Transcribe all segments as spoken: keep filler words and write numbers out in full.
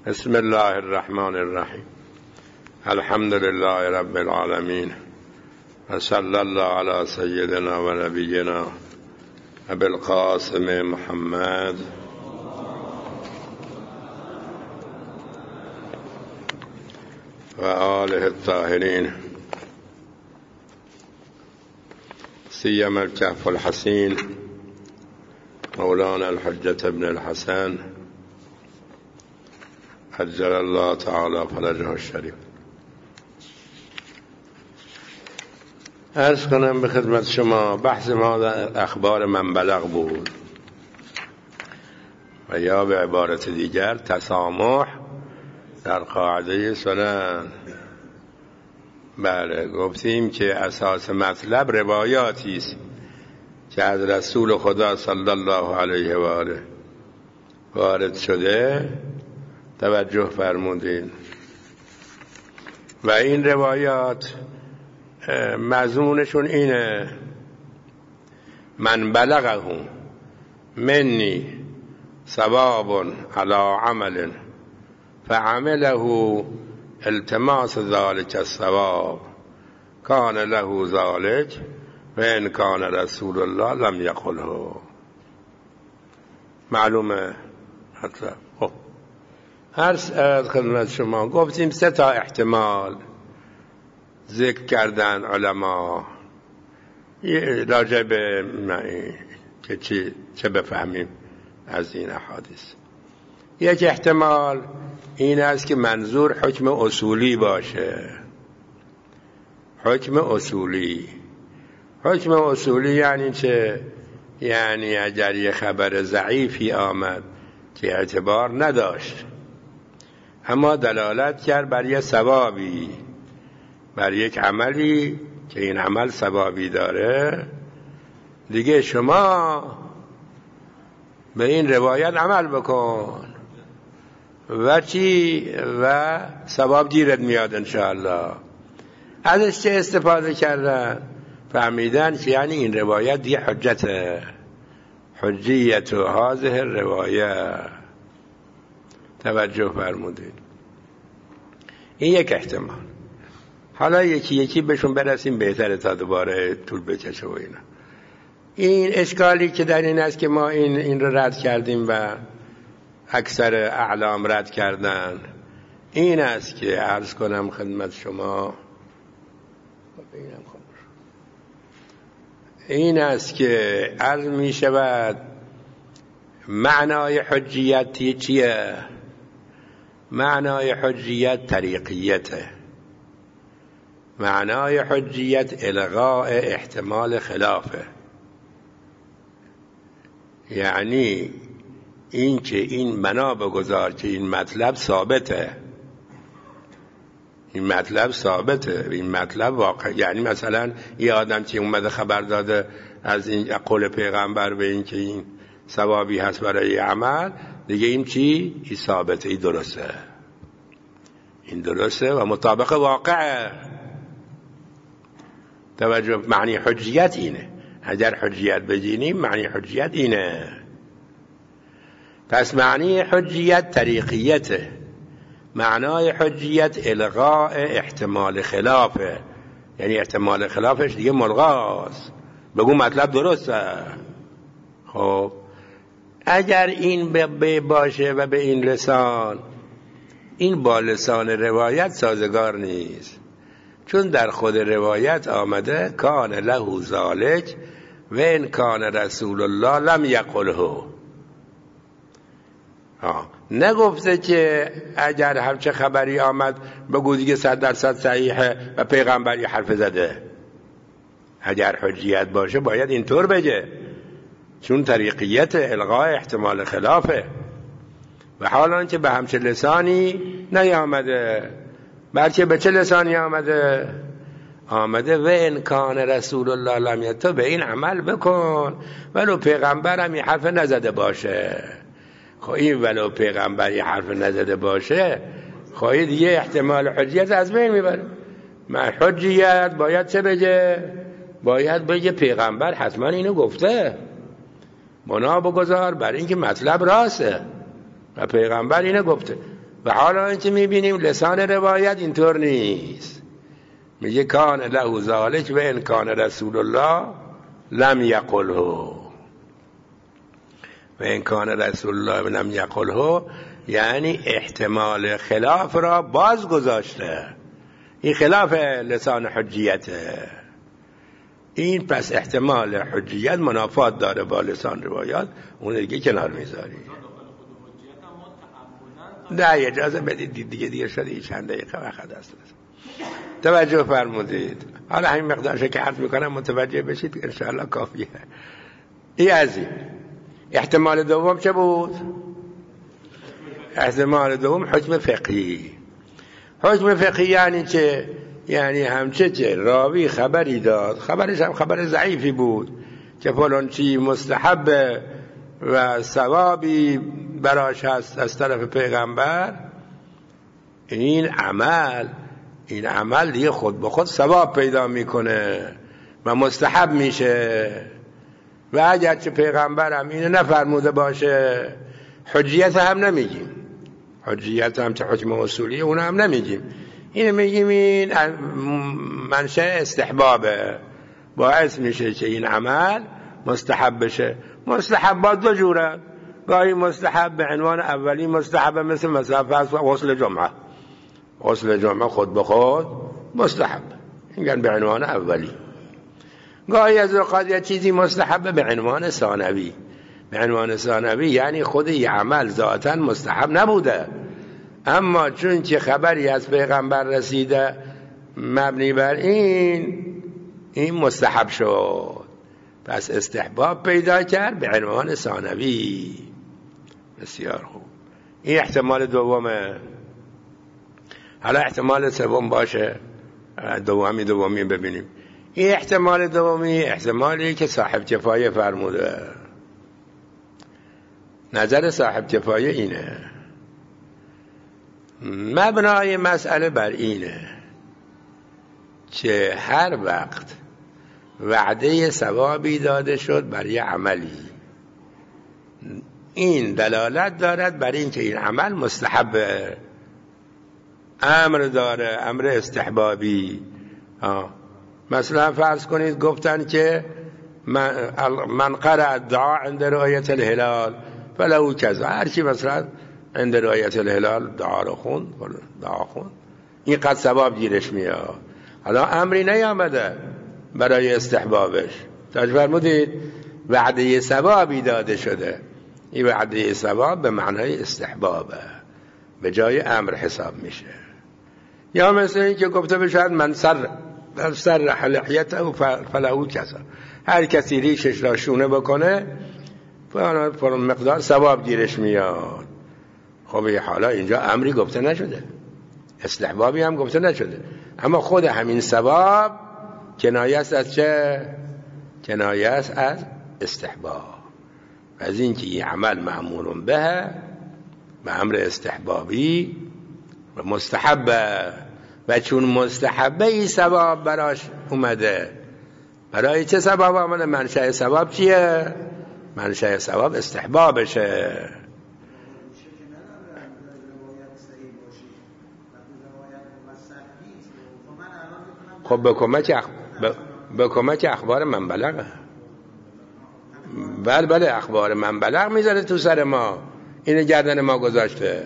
بسم الله الرحمن الرحیم. الحمد لله رب العالمین و صلی الله علی سیدنا و نبینا ابی القاسم محمد و آله الطاهرین سیما الکهف الحسین مولانا الحجة ابن الحسن عجل الله تعالی فرجه الشریف. عرض کنم به خدمت شما بحث ما در اخبار من بلغ بود و یا به عبارت دیگر تسامح در قاعده سنن. بله، گفتیم که اساس مطلب روایاتی است که از رسول خدا صلی الله علیه و آله وارد شده، توجه فرمودین، و این روایات مضمونشون اینه: من بلغه منی ثواب علی عمل فعمله التماس ذلك الثواب کان له ذلك و ان کان رسول الله لم یقله. معلومه مطلب؟ خب عرض خدمت شما گفتیم سه تا احتمال ذکر کردن علما راجع به که چی چه بفهمیم از این احادیث. یک احتمال این است که منظور حکم اصولی باشه. حکم اصولی حکم اصولی یعنی چه؟ یعنی اگر یه خبر ضعیفی آمد که اعتبار نداشت اما دلالت کرد بر یه ثوابی، بر یک عملی که این عمل ثوابی داره، دیگه شما به این روایت عمل بکن و چی و ثواب گیرت میاد انشاءالله. ازش چه استفاده کردن؟ فهمیدن که یعنی این روایت دیگه حجته، حجیت و هذه روایت. توجه فرمودید. این یک احتمال. حالا یکی یکی بهشون برسیم بهتره تا دوباره طول بکشه و اینا. این اشکالی که در این است که ما این این رو رد کردیم و اکثر اعلام رد کردن، این است که عرض کنم خدمت شما این است که عرض می شود معنای حجیت چیه؟ معنای حجیت طریقیته. معنای حجیت الغاء احتمال خلافه، یعنی این که این بنا بگذار که این مطلب ثابته، این مطلب ثابته، این مطلب واقع. یعنی مثلا یه آدم که اومده خبر داده از این قول پیغمبر به این که این ثوابی هست برای عمل، دیگه این چی؟ این ثابته، این درسته، این درسته و مطابق واقعه. توجه، معنی حجیت اینه. اگر حجیت بگیریم معنی حجیت اینه. پس معنی حجیت طریقیته. معنای حجیت الغاء احتمال خلافه، یعنی احتمال خلافش دیگه ملغاست، بگو مطلب درسته. خب اگر این به باشه و به این لسان، این با لسان روایت سازگار نیست، چون در خود روایت آمده کان له ذالک و ان کان رسول الله لم یقله. نگفته که اگر همچه خبری آمد بگو دیگه صد درصد صحیحه و پیغمبری حرف زده. اگر حجیت باشه باید اینطور بگه، چون طریقیت الغاء احتمال خلافه. و حالا که به همچه لسانی نیامده، بلکه به چه لسانی آمده؟ آمده و ان کان رسول الله لم یقله، تو به این عمل بکن ولو پیغمبرم این حرف نزده باشه. خب این ولو پیغمبری حرف نزده باشه، خب دیگه احتمال حجیت از بین میبره. من حجیت باید چه بگه؟ باید بگه پیغمبر حتما اینو گفته، بنا بگذار بر اینکه مطلب راسته و پیغمبر اینو گفته. و حالا اینکه میبینیم لسان روایت اینطور نیست. میگه کان له ذالک و ان کان رسول الله لم یقله و ان کان رسول الله لم یقله، یعنی احتمال خلاف را باز گذاشته. این خلاف لسان حجیته. این پس احتمال حجیت منافات داره با لسان روایات، اون دیگه کنار میذاری. نه اجازه بدید دیگه دیگه شده این چند دقیقه وقت است. توجه فرمودید. حالا همین مقدارش که عرض میکنم متوجه بشید انشاءالله کافیه. این از این. احتمال دوم چه بود؟ احتمال دوم حکم فقهی. حکم فقهی یعنی چه؟ یعنی همچه که راوی خبری داد، خبرش هم خبر ضعیفی بود که فلان چی مستحب و ثوابی براش هست از طرف پیغمبر، این عمل این عمل دیگه خود به خود ثواب پیدا میکنه و مستحب میشه. و اگر چه پیغمبر هم اینو نفرموده باشه حجیت هم نمیگیم، حجیت هم چه حکم اصولی اون هم نمیگیم، اینو میگیم این منشأ استحبابه، باعث میشه که این عمل مستحب بشه. مستحبات دو جوره، گاهی مستحب به عنوان اولی مستحب مثل مثلا غسل جمعه، غسل جمعه خود به خود مستحب، این به عنوان اولی. گاهی از اوقات یه چیزی مستحب به عنوان ثانوی، به عنوان ثانوی یعنی خود این عمل ذاتاً مستحب نبوده، اما چون که خبری از پیغمبر رسیده مبنی بر این این مستحب شد، پس استحباب پیدا کرد به عنوان ثانوی. بسیار خوب. این احتمال دومه. حالا احتمال سوم باشه، دومی دومی ببینیم. این احتمال دومی احتمالی که صاحب کفایه فرموده. نظر صاحب کفایه اینه، مبنای مسئله بر اینه که هر وقت وعده ثوابی داده شد بر یه عملی، این دلالت دارد بر این که این عمل مستحبه، امر داره، امر استحبابی. آه. مثلا فرض کنید گفتن که من قرأ الدعاء عند رؤیت الهلال فلو کذا، هرچی مثلا عند رؤیت الهلال دعا رو خوند، دعا خوند، این قد ثواب گیرش میاد. حالا امری نیامده برای استحبابش، توجه فرمودید؟ وعده ثوابی داده شده، این وعده ثواب به معنای استحبابه، به جای امر حساب میشه. یا مثل این که گفته بشد من سر سر لحیته فلهو کذا، هر کسی ریشش را شونه بکنه فلان مقدار ثواب گیرش میاد. خب حالا اینجا امری گفته نشده، استحبابی هم گفته نشده، اما خود همین ثواب کنایه است از چه؟ کنایه است از استحباب، از این که این عمل معمول به به امر استحبابی و مستحبه، و چون مستحبه ای ثواب براش اومده. برای چه ثواب آمده؟ منشأ ثواب چیه؟ منشأ ثواب استحبابشه. خب به کمک اخ... به... به کمک اخبار من بلغه. بله بله اخبار من بلغ میذاره تو سر ما، اینو گردن ما گذاشته.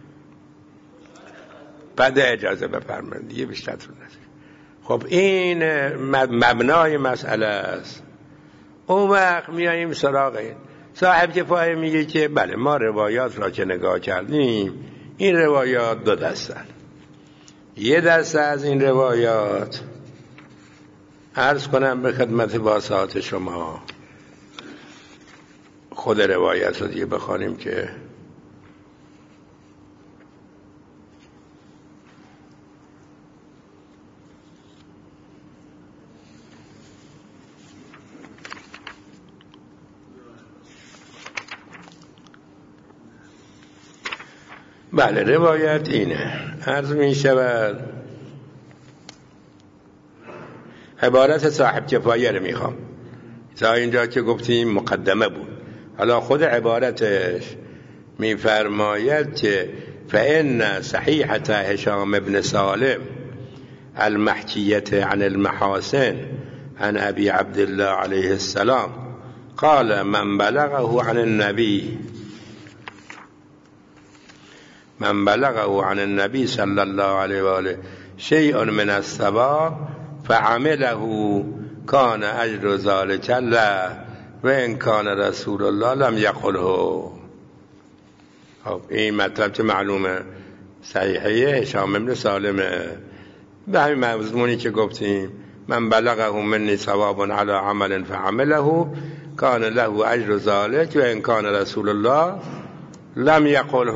بعد اجازه بفرمایید دیگه بیشتر طول نشه. خب این مبنای مسئله است. اون وقت میاییم سراغ این. صاحب کفایه میگه که بله ما روایات را که نگاه کردیم، این روایات دو دستن. یه دسته از این روایات عرض کنم به خدمت واسطات شما، خود روایت رو دیگه بخوانیم که بله روایت اینه. عرض می شود عبارت صاحب کفایه رو میخوام، تا اینجا که گفتیم مقدمه بود. حالا خود عبارتش میفرماید که فإن صحيحة هشام بن سالم المحكية عن المحاسن عن أبي عبد الله عليه السلام قال من بلغه عن النبي من بلغه عن النبي صلى الله عليه وآله شيء من الثواب فعمله كان أجر ذلك له وإن كان رسول الله لم يقله. خب این مطلب که معلومه صحیحه هشام بن سالمه، به همین مضمونی که گفتیم من بلغه منی ثواب علی عمل فعمله کان له اجر ذلك و ان کان رسول الله لم یقله.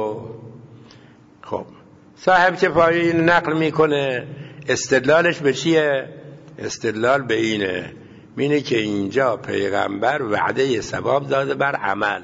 خب صاحب کفایه نقل میکنه، استدلالش به چیه؟ استدلال به اینه مینه که اینجا پیغمبر وعده ثواب داده بر عمل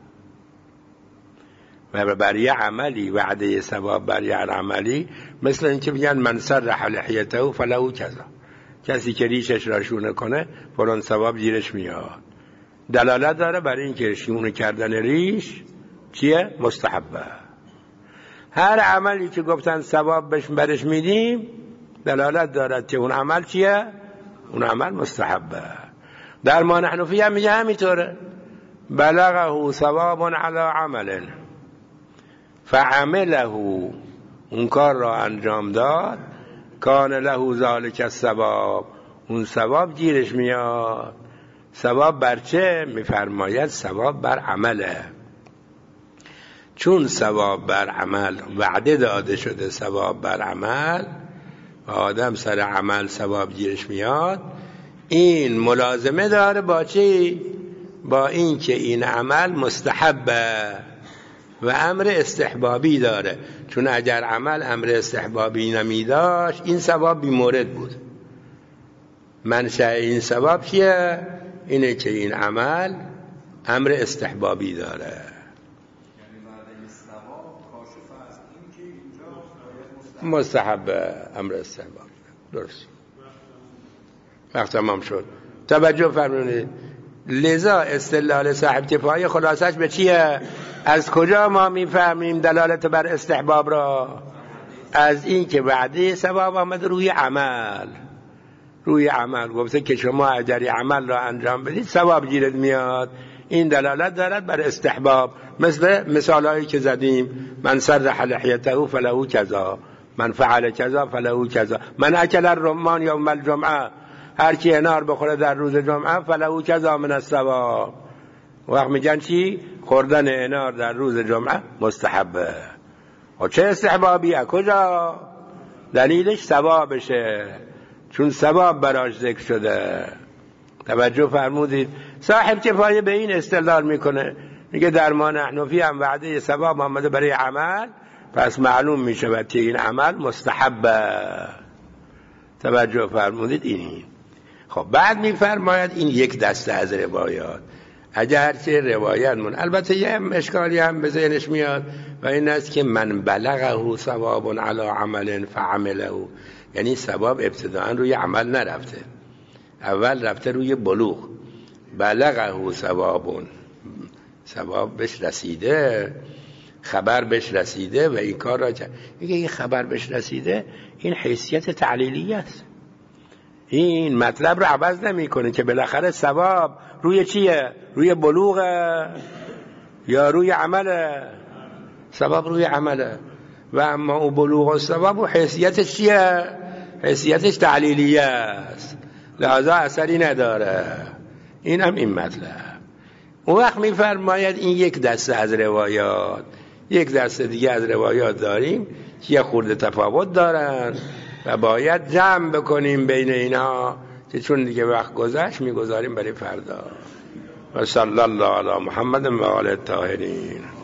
و بر یه عملی وعده ثواب بر یه عملی، مثل اینکه میگن من سرح لحیته فله کذا، کسی که ریشش را شونه کنه فلان ثواب زیرش میاد. دلالت داره برای اینکه شونه کردن ریش چیه؟ مستحبه. هر عملی که گفتن ثواب بهش برش میدیم دلالت دارد که اون عمل چیه؟ اون عمل مستحبه. در ما حنفی هم میگه همینطوره، بلغه ثواب علی عمل فعمله، اون کار را انجام داد، کان له ذلک الثواب، اون ثواب گیرش میاد. ثواب بر چه؟ میفرماید ثواب بر عمله. چون ثواب بر عمل وعده داده شده، ثواب بر عمل و آدم سر عمل ثواب گیرش میاد، این ملازمه داره با چی؟ با این که این عمل مستحبه و امر استحبابی داره. چون اگر عمل امر استحبابی نمیداشت این ثواب بی مورد بود. منشأ این ثواب چیه؟ اینه که این عمل امر استحبابی داره. مستحب امر استحباب. درست. وقت تمام شد. توجه فرمونید. لذا استدلال صاحب کفایه خلاصش به چیه؟ از کجا ما میفهمیم دلالت بر استحباب را؟ از این که وعده ثواب آمد روی عمل. روی عمل گفته که شما اگر عمل را انجام بدید ثواب گیرد میاد. این دلالت دارد بر استحباب، مثل مثالایی که زدیم من سرح لحیته فله کذا، من فعل کذا فله کذا، من اکل الرمان یوم الجمعه، هر کی انار بخوره در روز جمعه فله کذا من الثواب. وقت میگن چی؟ خوردن انار در روز جمعه مستحبه. و چه استحبابی؟ کجا؟ دلیلش ثوابشه، چون ثواب براش ذکر شده. توجه فرمودید؟ صاحب کفایه به این استدلال میکنه، میگه در ما حنفی هم وعده ثواب آمده برای عمل، پس معلوم میشه که این عمل مستحبه. توجه فرمودید؟ این خب بعد میفرماید این یک دسته از روایات، اگر چه روایت من البته یه اشکالی هم به ذهنش میاد و این است که من بلغه ثواب علی عمل فعمله، یعنی ثواب ابتداء روی عمل نرفته، اول رفته روی بلوغ. بلغه ثواب، ثواب بهش رسیده، خبر بهش رسیده و این کار را میگه این خبر بهش رسیده، این حیثیت تعلیلیه است. این مطلب رو عوض نمیکنه که بالاخره ثواب روی چیه؟ روی بلوغه یا روی عمله؟ ثواب روی عمله. و اما او بلوغ و ثواب و حیثیتش چیه؟ حیثیتش تعلیلیه است، لحاظا اثری نداره. این هم این مطلب. اون وقت میفرماید این یک دسته از روایات، یک دسته دیگه از روایات داریم که یه خورده تفاوت دارن و باید جمع بکنیم بین اینا، که چون دیگه وقت گذشت میگذاریم برای فردا. و صلی الله علی محمد و آل الطاهرین.